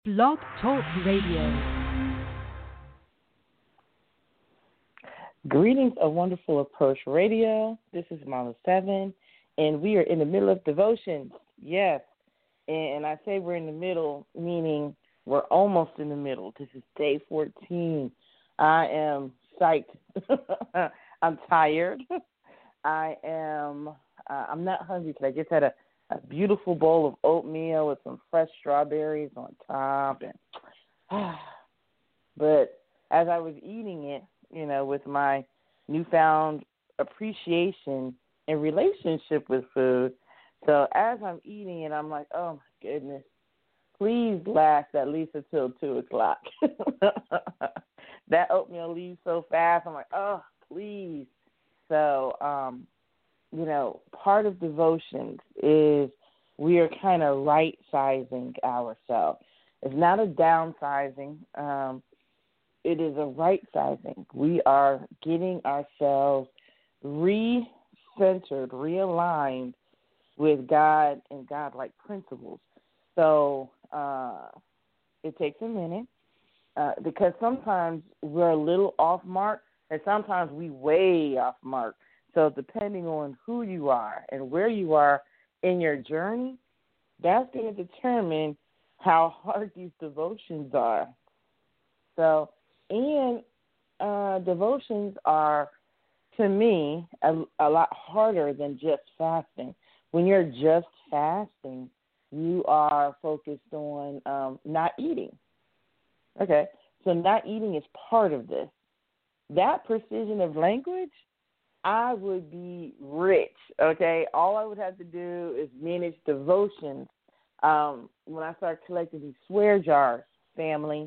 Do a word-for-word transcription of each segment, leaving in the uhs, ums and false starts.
Blog Talk Radio. Greetings, A Wonderful Approach Radio. This is Mama Seven, and we are in the middle of devotions. Yes, and I say we're in the middle, meaning we're almost in the middle. This is day fourteen. I am psyched. I'm tired. I am. Uh, I'm not hungry because I just had a, a beautiful bowl of oatmeal with some fresh strawberries on top, and but as I was eating it, you know, with my newfound appreciation and relationship with food. So as I'm eating it, I'm like, oh, my goodness, please last at least until two o'clock. That oatmeal leaves so fast. I'm like, oh, please. So, um, you know, part of devotions is we are kind of right-sizing ourselves. It's not a downsizing. Um It is a right sizing. We are getting ourselves re-centered, realigned with God and God-like principles. So uh, it takes a minute uh, because sometimes we're a little off mark and sometimes we way off mark. So depending on who you are and where you are in your journey, that's going to determine how hard these devotions are. So And uh, devotions are, to me, a, a lot harder than just fasting. When you're just fasting, you are focused on um, not eating. Okay, so not eating is part of this. That precision of language, I would be rich, okay? All I would have to do is manage devotions. Um, when I start collecting these swear jars, family,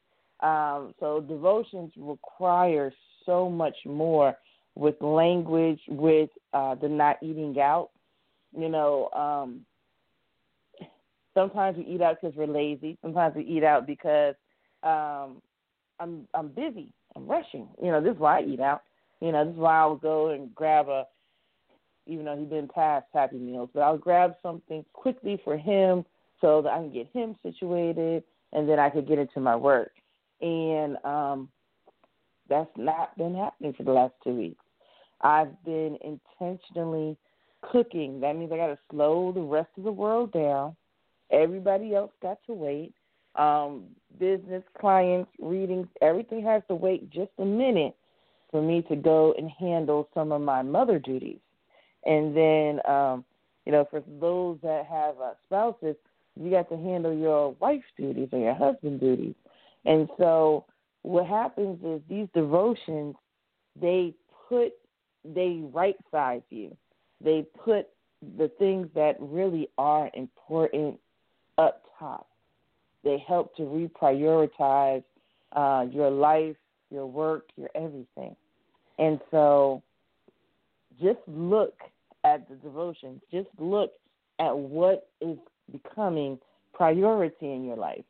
Um, so devotions require so much more with language, with uh, the not eating out. You know, um, sometimes we eat out because we're lazy. Sometimes we eat out because um, I'm I'm busy. I'm rushing. You know, this is why I eat out. You know, this is why I'll go and grab a, even though he's been past Happy Meals, but I'll grab something quickly for him so that I can get him situated, and then I could get into my work. And um, that's not been happening for the last two weeks. I've been intentionally cooking. That means I got to slow the rest of the world down. Everybody else got to wait. Um, business, clients, readings, everything has to wait just a minute for me to go and handle some of my mother duties. And then, um, you know, for those that have uh, spouses, you got to handle your wife's duties or your husband's duties. And so what happens is these devotions, they put, they right-size you. They put the things that really are important up top. They help to reprioritize uh, your life, your work, your everything. And so just look at the devotions. Just look at what is becoming priority in your life.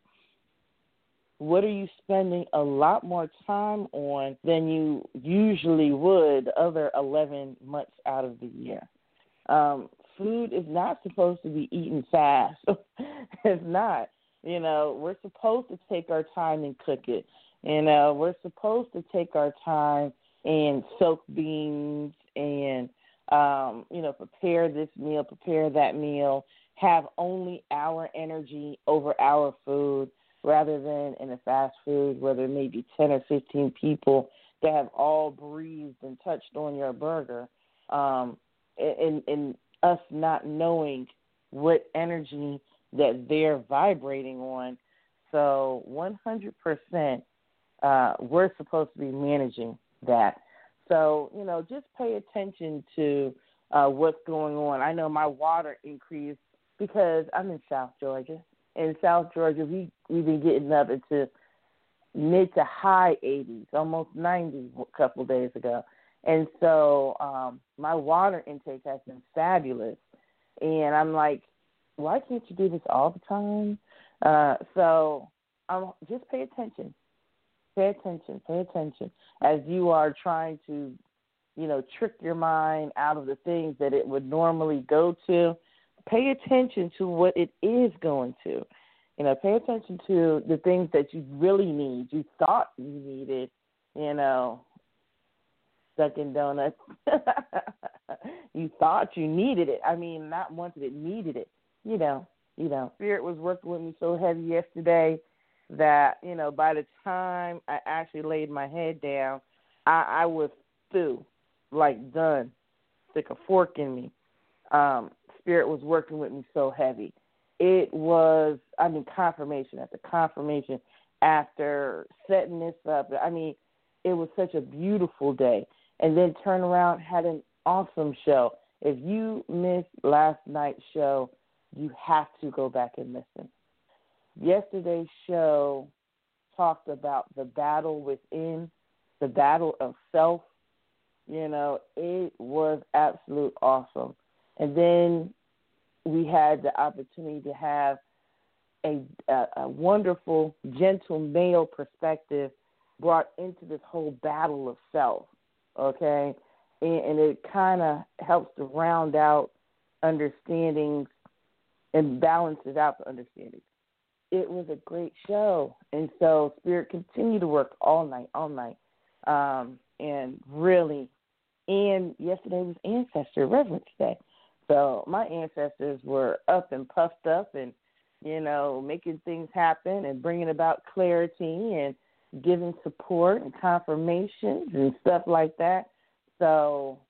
What are you spending a lot more time on than you usually would the other eleven months out of the year? Um, food is not supposed to be eaten fast. It's not. You know, we're supposed to take our time and cook it. You know, we're supposed to take our time and soak beans and, um, you know, prepare this meal, prepare that meal, have only our energy over our food, rather than in a fast food where there may be ten or fifteen people that have all breathed and touched on your burger, um, and, and us not knowing what energy that they're vibrating on. So one hundred percent uh, we're supposed to be managing that. So, you know, just pay attention to uh, what's going on. I know my water increased because I'm in South Georgia. In South Georgia, we, we've been getting up into mid to high eighties, almost ninety a couple of days ago. And so um, my water intake has been fabulous. And I'm like, why can't you do this all the time? Uh, so um, just pay attention. Pay attention. Pay attention. As you are trying to, you know, trick your mind out of the things that it would normally go to, pay attention to what it is going to. You know, pay attention to the things that you really need, you thought you needed, you know, Dunkin' Donuts. You thought you needed it. I mean, not wanted it, needed it. You know, you know. Spirit was working with me so heavy yesterday that, you know, by the time I actually laid my head down, I, I was through, like done, stick a fork in me. Um, Spirit was working with me so heavy. It was, I mean, confirmation after confirmation after setting this up. I mean, it was such a beautiful day. And then turn around, had an awesome show. If you missed last night's show, you have to go back and listen. Yesterday's show talked about the battle within, the battle of self. You know, it was absolute awesome. And then we had the opportunity to have a, a, a wonderful, gentle male perspective brought into this whole battle of self, okay? And, and it kind of helps to round out understandings and balances out the understandings. It was a great show. And so Spirit continued to work all night, all night. Um, and really, and yesterday was Ancestor Reverence Day. So my ancestors were up and puffed up and, you know, making things happen and bringing about clarity and giving support and confirmations and stuff like that. So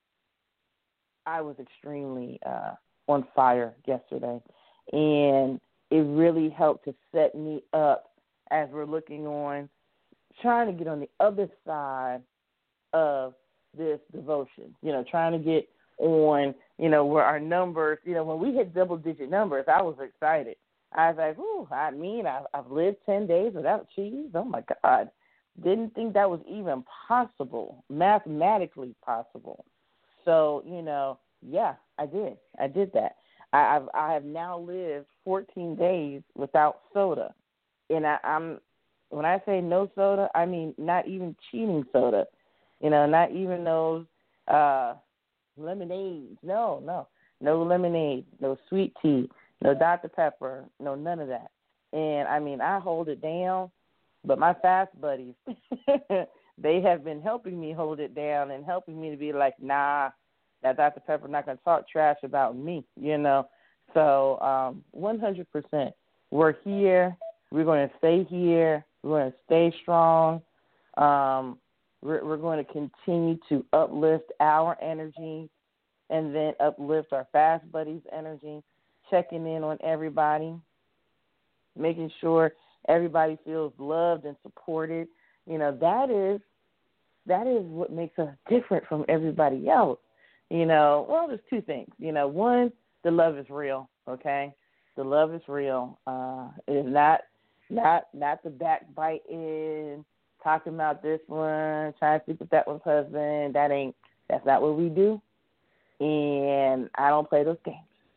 I was extremely uh, on fire yesterday. And it really helped to set me up as we're looking on, trying to get on the other side of this devotion, you know, trying to get on, you know, where our numbers, you know, when we hit double-digit numbers, I was excited. I was like, ooh, I mean, I've, I've lived ten days without cheese. Oh, my God. Didn't think that was even possible, mathematically possible. So, you know, yeah, I did. I did that. I, I've, I have now lived fourteen days without soda. And I, I'm, when I say no soda, I mean not even cheating soda. You know, not even those uh, lemonades. No, no. No lemonade, no sweet tea, no Doctor Pepper, no none of that. And, I mean, I hold it down, but my fast buddies, they have been helping me hold it down and helping me to be like, nah, that Doctor Pepper not going to talk trash about me, you know. So um, one hundred percent, we're here. We're going to stay here. We're going to stay strong. Um, we're, we're going to continue to uplift our energy and then uplift our fast buddies' energy, checking in on everybody, making sure everybody feels loved and supported. You know, that is that is what makes us different from everybody else. You know, well, there's two things. You know, one, the love is real, okay? The love is real. Uh, it is not not not the backbiting, talking about this one, trying to sleep with that one's husband. That ain't, that's not what we do. And I don't play those games.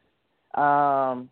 Um,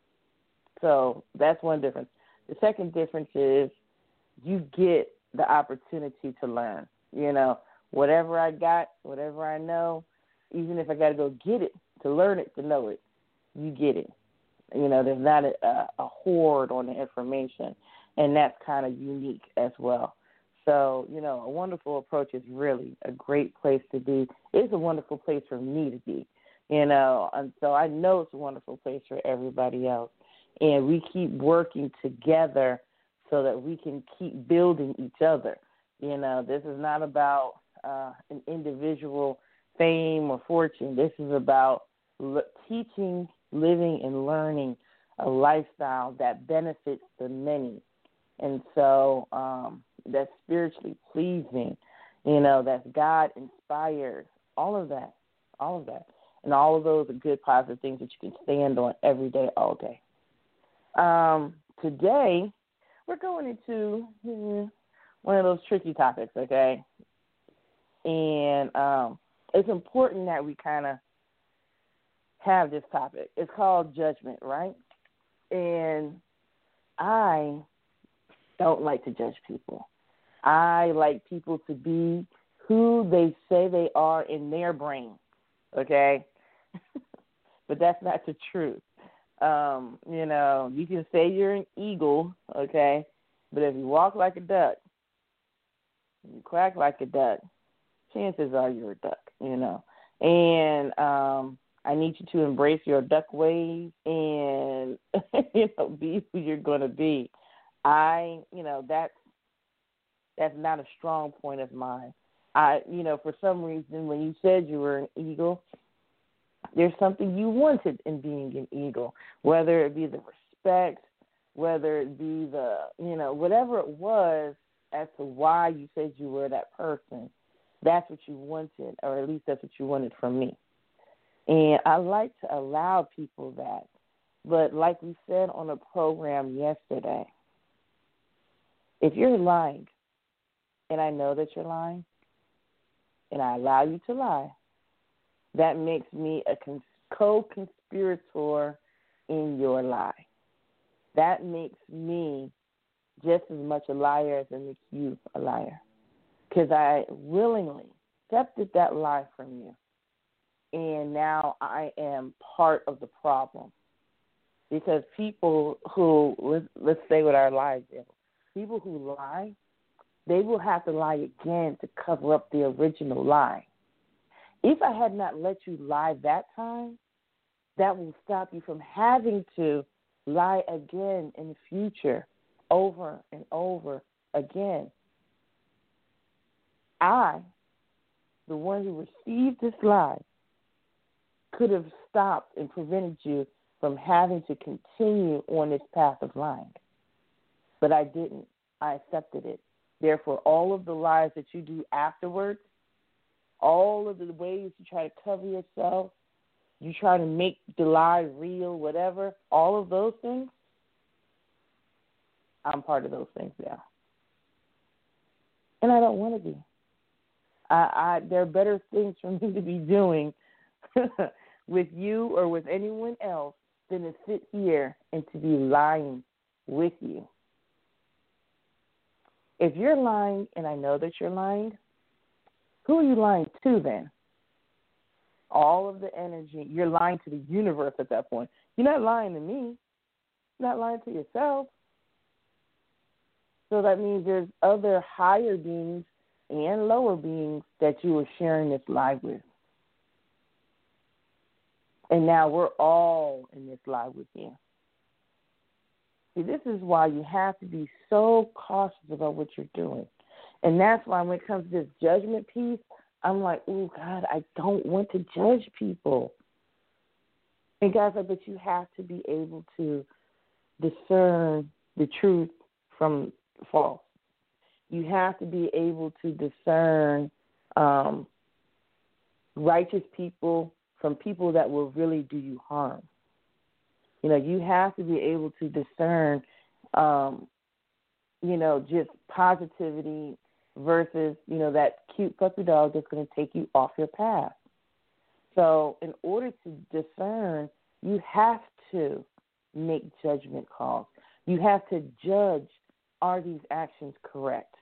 so that's one difference. The second difference is you get the opportunity to learn. You know, whatever I got, whatever I know, even if I got to go get it, to learn it, to know it, you get it. You know, there's not a, a hoard on the information, and that's kind of unique as well. So, you know, a wonderful approach is really a great place to be. It's a wonderful place for me to be, you know, and so I know it's a wonderful place for everybody else. And we keep working together so that we can keep building each other. You know, this is not about uh, an individual fame or fortune. This is about l- teaching, living, and learning a lifestyle that benefits the many. And so um, that's spiritually pleasing, you know, that's God-inspired, all of that, all of that. And all of those are good, positive things that you can stand on every day, all day. Um, today, we're going into hmm, one of those tricky topics, okay? And um, it's important that we kind of have this topic. It's called judgment, right? And I don't like to judge people. I like people to be who they say they are in their brain, okay? But that's not the truth. Um, you know, you can say you're an eagle, okay, but if you walk like a duck, you quack like a duck, chances are you're a duck, you know. And um, I need you to embrace your duck ways and, you know, be who you're going to be. I, you know, that's, that's not a strong point of mine. I, you know, for some reason, when you said you were an eagle, there's something you wanted in being an eagle, whether it be the respect, whether it be the, you know, whatever it was as to why you said you were that person. That's what you wanted, or at least that's what you wanted from me. And I like to allow people that. But like we said on a program yesterday, if you're lying, and I know that you're lying, and I allow you to lie, that makes me a co-conspirator in your lie. That makes me just as much a liar as it makes you a liar, because I willingly accepted that lie from you, and now I am part of the problem. Because people who, let's, let's say with our lie example, people who lie, they will have to lie again to cover up the original lie. If I had not let you lie that time, that will stop you from having to lie again in the future, over and over again. I, the one who received this lie, could have stopped and prevented you from having to continue on this path of lying. But I didn't. I accepted it. Therefore, all of the lies that you do afterwards, all of the ways you try to cover yourself, you try to make the lie real, whatever, all of those things, I'm part of those things now. And I don't want to be. I, I, there are better things for me to be doing with you or with anyone else than to sit here and to be lying with you. If you're lying, and I know that you're lying, who are you lying to then? All of the energy, you're lying to the universe at that point. You're not lying to me. You're not lying to yourself. So that means there's other higher beings and lower beings that you are sharing this lie with. And now we're all in this lie with you. See, this is why you have to be so cautious about what you're doing. And that's why when it comes to this judgment piece, I'm like, oh, God, I don't want to judge people. And guys, I bet you have to be able to discern the truth from false. You have to be able to discern um, righteous people from people that will really do you harm. You know, you have to be able to discern, um, you know, just positivity versus, you know, that cute puppy dog that's going to take you off your path. So in order to discern, you have to make judgment calls. You have to judge, are these actions correct?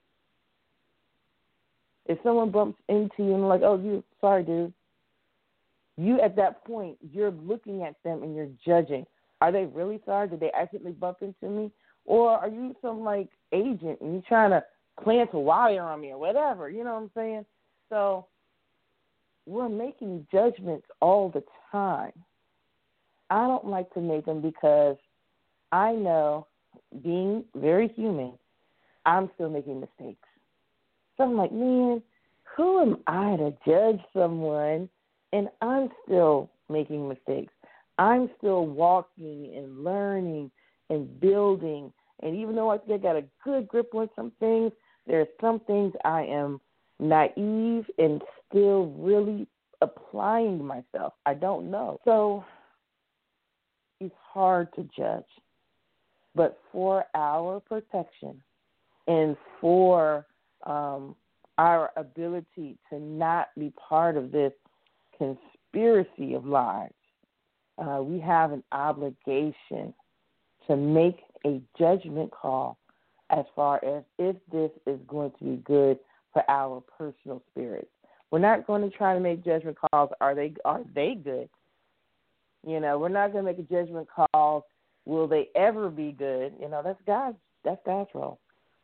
If someone bumps into you and like, oh, you sorry, dude, you at that point, you're looking at them and you're judging. Are they really sorry? Did they accidentally bump into me? Or are you some, like, agent and you're trying to plant a wire on me or whatever? You know what I'm saying? So we're making judgments all the time. I don't like to make them because I know, being very human, I'm still making mistakes. So I'm like, man, who am I to judge someone? And I'm still making mistakes. I'm still walking and learning and building. And even though I think I got a good grip on some things, there are some things I am naive and still really applying myself. I don't know. So it's hard to judge. But for our protection and for um, our ability to not be part of this conspiracy of lies, uh, we have an obligation to make a judgment call as far as if this is going to be good for our personal spirits. We're not going to try to make judgment calls. Are they are they good? You know, we're not going to make a judgment call. Will they ever be good? You know, that's God's, that's God's role.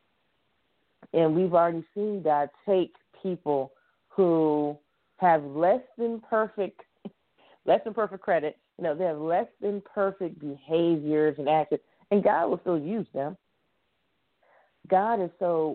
And we've already seen God take people who have less than perfect, less than perfect credit. You know, they have less than perfect behaviors and actions, and God will still use them. God is so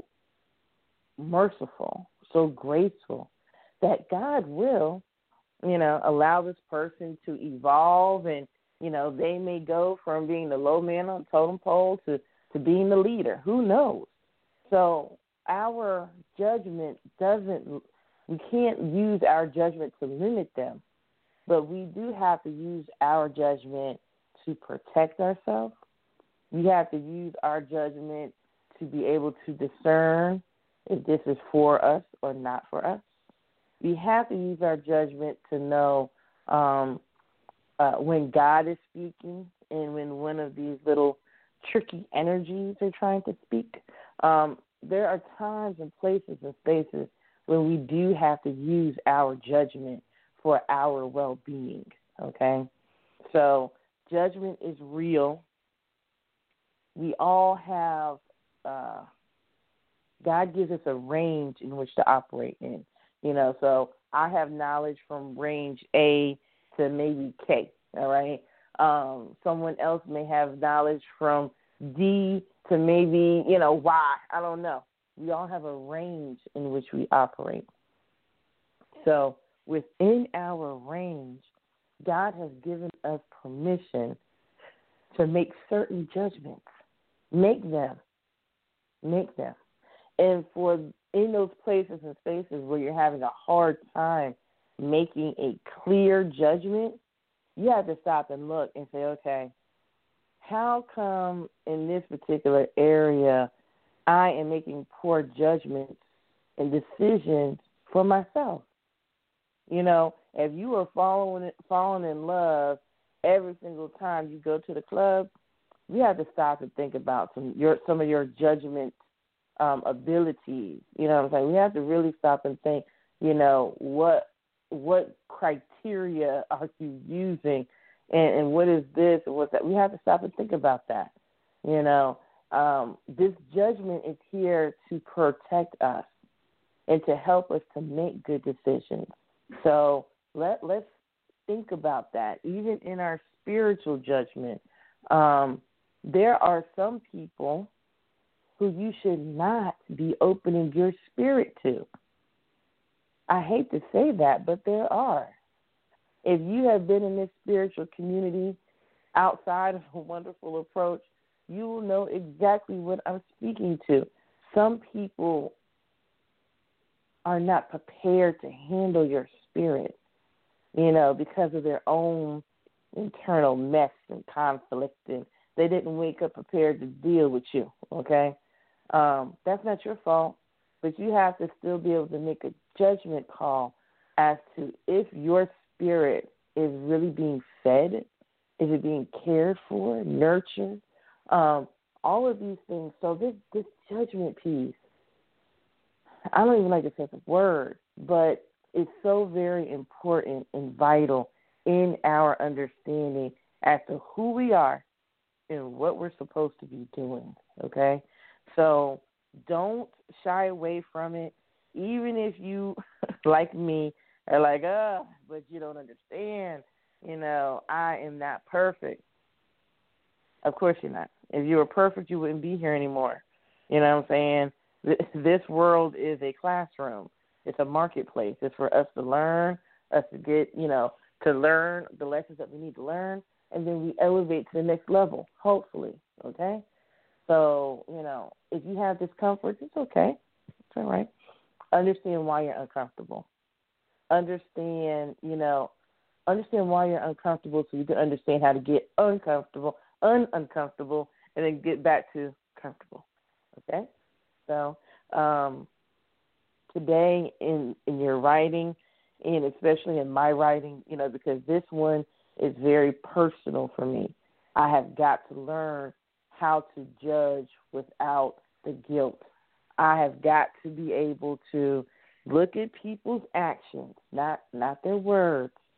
merciful, so graceful, that God will, you know, allow this person to evolve, and, you know, they may go from being the low man on the totem pole to, to being the leader. Who knows? So our judgment doesn't, we can't use our judgment to limit them, but we do have to use our judgment to protect ourselves. We have to use our judgment to be able to discern if this is for us or not for us. We have to use our judgment to know um, uh, when God is speaking and when one of these little tricky energies are trying to speak. Um, there are times and places and spaces when we do have to use our judgment for our well-being, okay? So judgment is real. We all have Uh, God gives us a range in which to operate in, you know, so I have knowledge from range A to maybe K, all right? Um, someone else may have knowledge from D to maybe, you know, Y. I don't know. We all have a range in which we operate. So within our range, God has given us permission to make certain judgments. Make them. Make them. And for in those places and spaces where you're having a hard time making a clear judgment, you have to stop and look and say, okay, how come in this particular area I am making poor judgments and decisions for myself? You know, if you are following falling in love every single time you go to the club, you have to stop and think about some your some of your judgment um, abilities. You know what I'm saying? We have to really stop and think, you know, what what criteria are you using, and, and what is this and what's that? We have to stop and think about that. You know, um, this judgment is here to protect us and to help us to make good decisions. So let let's think about that. Even in our spiritual judgment, um, there are some people who you should not be opening your spirit to. I hate to say that, but there are. If you have been in this spiritual community outside of a wonderful approach, you will know exactly what I'm speaking to. Some people are not prepared to handle your spirit, you know, because of their own internal mess and conflict, and they didn't wake up prepared to deal with you, okay? Um, that's not your fault, but you have to still be able to make a judgment call as to if your spirit is really being fed, is it being cared for, nurtured, um, all of these things. So this, this judgment piece, I don't even like to say the word, but it's so very important and vital in our understanding as to who we are and what we're supposed to be doing, okay? So don't shy away from it, even if you, like me, are like, oh, but you don't understand. You know, I am not perfect. Of course you're not. If you were perfect, you wouldn't be here anymore. You know what I'm saying? This world is a classroom. It's a marketplace. It's for us to learn, us to get, you know, to learn the lessons that we need to learn, and then we elevate to the next level, hopefully, okay? So, you know, if you have discomfort, it's okay. It's all right. Understand why you're uncomfortable. Understand, you know, understand why you're uncomfortable so you can understand how to get uncomfortable, un-uncomfortable, and then get back to comfortable, okay? So um, today in, in your writing, and especially in my writing, you know, because this one is very personal for me, I have got to learn how to judge without the guilt. I have got to be able to look at people's actions, not not their words,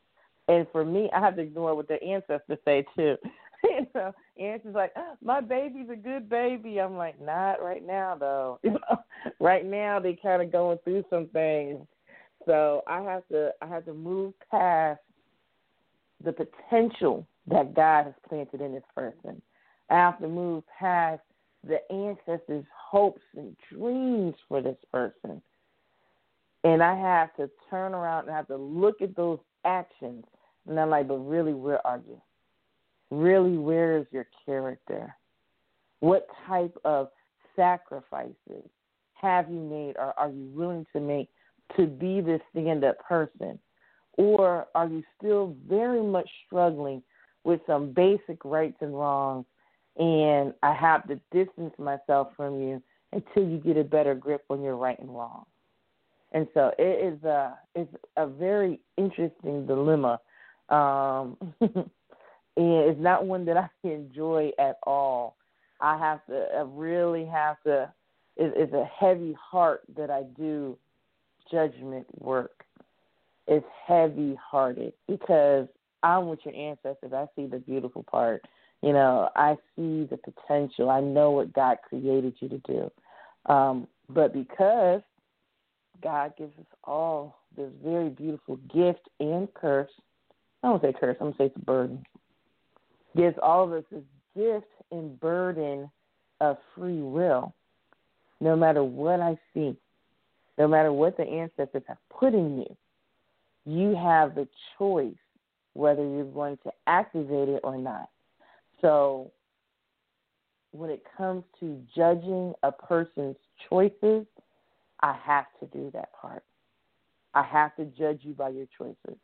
And for me, I have to ignore what the ancestors say too. You know, ancestors like, oh, my baby's a good baby. I'm like, not right now though. You know, right now they kind of going through some things. So I have to I have to move past the potential that God has planted in this person. I have to move past the ancestors' hopes and dreams for this person. And I have to turn around and have to look at those actions. And I'm like, but really, where are you? Really, where is your character? What type of sacrifices have you made or are you willing to make to be this stand-up person? Or are you still very much struggling with some basic rights and wrongs, and I have to distance myself from you until you get a better grip on your right and wrong? And so it is a, it's a very interesting dilemma. Um, and it's not one that I enjoy at all. I have to, I really have to, it, it's a heavy heart that I do judgment work. It's heavy-hearted because I'm with your ancestors. I see the beautiful part. You know, I see the potential. I know what God created you to do. Um, but because God gives us all this very beautiful gift and curse, I don't say curse, I'm going to say it's a burden. Gives all of us this gift and burden of free will. No matter what I see, no matter what the ancestors have put in you, you have the choice whether you're going to activate it or not. So when it comes to judging a person's choices, I have to do that part. I have to judge you by your choices,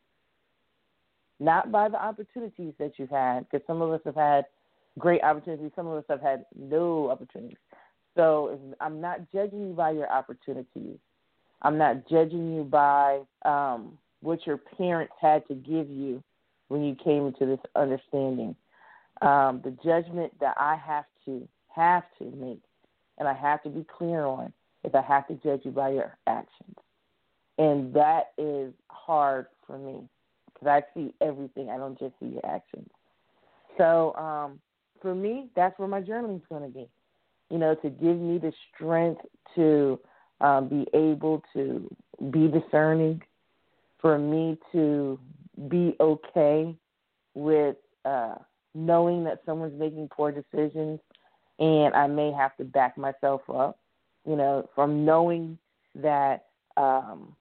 not by the opportunities that you've had, because some of us have had great opportunities. Some of us have had no opportunities. So if I'm not judging you by your opportunities. I'm not judging you by um, what your parents had to give you when you came into this understanding. Um, the judgment that I have to have to make, and I have to be clear on, is I have to judge you by your actions. And that is hard for me because I see everything. I don't just see your actions. So um, for me, that's where my journaling is going to be, you know, to give me the strength to um, be able to be discerning, for me to be okay with uh, knowing that someone's making poor decisions and I may have to back myself up, you know, from knowing that um,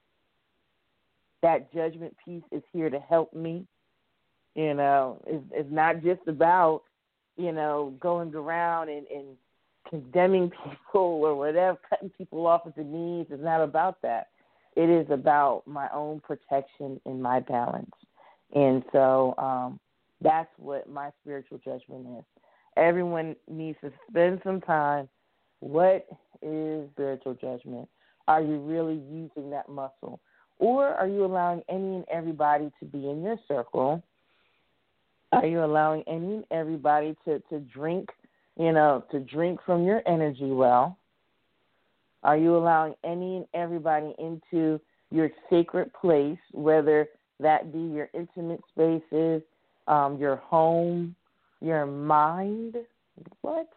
that judgment piece is here to help me. You know, it's, it's not just about, you know, going around and, and condemning people or whatever, cutting people off at the knees. It's not about that. It is about my own protection and my balance. And so um, that's what my spiritual judgment is. Everyone needs to spend some time. What is spiritual judgment? Are you really using that muscle? Or are you allowing any and everybody to be in your circle? Are you allowing any and everybody to, to drink, you know, to drink from your energy well? Are you allowing any and everybody into your sacred place, whether that be your intimate spaces, um, your home, your mind? What?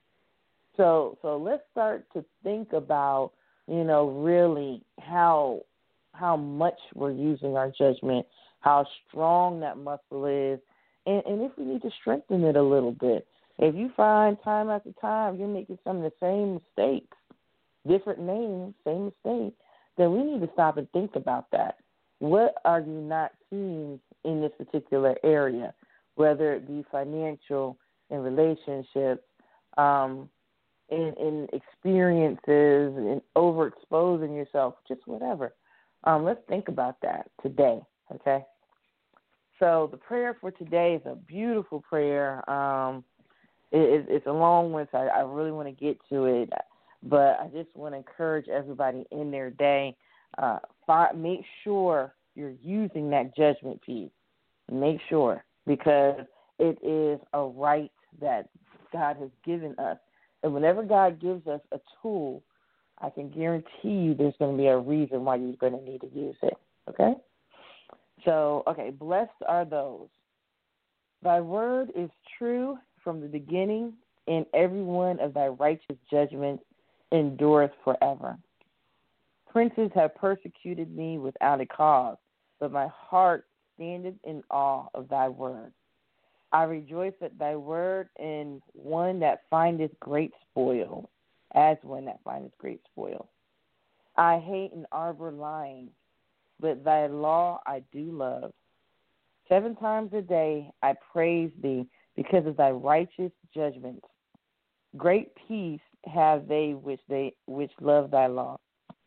So so let's start to think about, you know, really how how much we're using our judgment, how strong that muscle is, and, and if we need to strengthen it a little bit. If you find time after time you're making some of the same mistakes, different names, same mistake, then we need to stop and think about that. What are you not seeing in this particular area, whether it be financial, in relationships, um, in, in experiences, in overexposing yourself, just whatever. Um, let's think about that today, okay? So the prayer for today is a beautiful prayer. Um, it, it's a long one, so I, I really want to get to it. But I just want to encourage everybody in their day, uh, find, make sure you're using that judgment piece. Make sure, because it is a right that God has given us. And whenever God gives us a tool, I can guarantee you there's going to be a reason why you're going to need to use it, okay? So, okay, blessed are those. Thy word is true from the beginning, and every one of thy righteous judgments endureth forever. Princes have persecuted me without a cause, but my heart standeth in awe of thy word. I rejoice at thy word, and one that findeth great spoil, as one that findeth great spoil. I hate an arbor lying, but thy law I do love. Seven times a day I praise thee because of thy righteous judgments. Great peace have they which they which love thy law,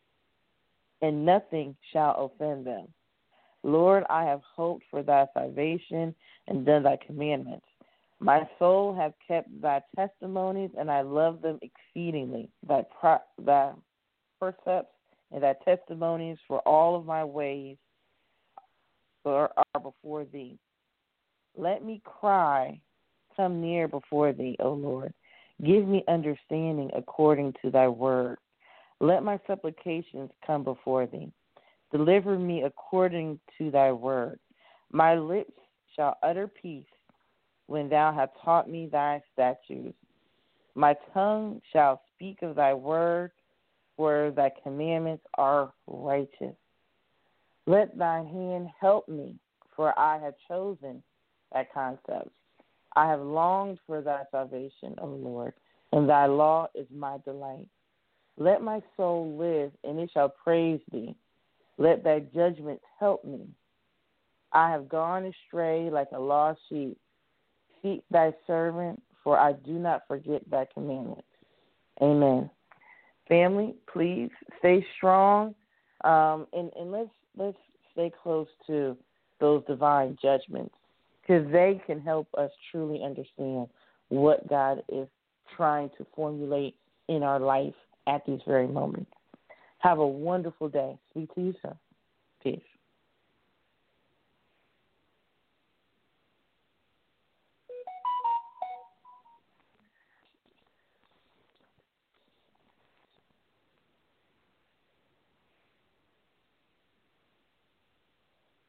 and nothing shall offend them. Lord, I have hoped for thy salvation and done thy commandments. My soul hath kept thy testimonies, and I love them exceedingly. Thy, pro- thy precepts and thy testimonies, for all of my ways are, are before thee. Let me cry, come near before thee, O Lord. Give me understanding according to thy word. Let my supplications come before thee. Deliver me according to thy word. My lips shall utter peace when thou hast taught me thy statutes. My tongue shall speak of thy word, for thy commandments are righteous. Let thy hand help me, for I have chosen thy concepts. I have longed for thy salvation, O Lord, and thy law is my delight. Let my soul live, and it shall praise thee. Let thy judgments help me. I have gone astray like a lost sheep. Seek thy servant, for I do not forget thy commandments. Amen. Family, please stay strong, um, and, and let's let's stay close to those divine judgments, because they can help us truly understand what God is trying to formulate in our life at these very moments. Have a wonderful day. Speak to you soon. Peace.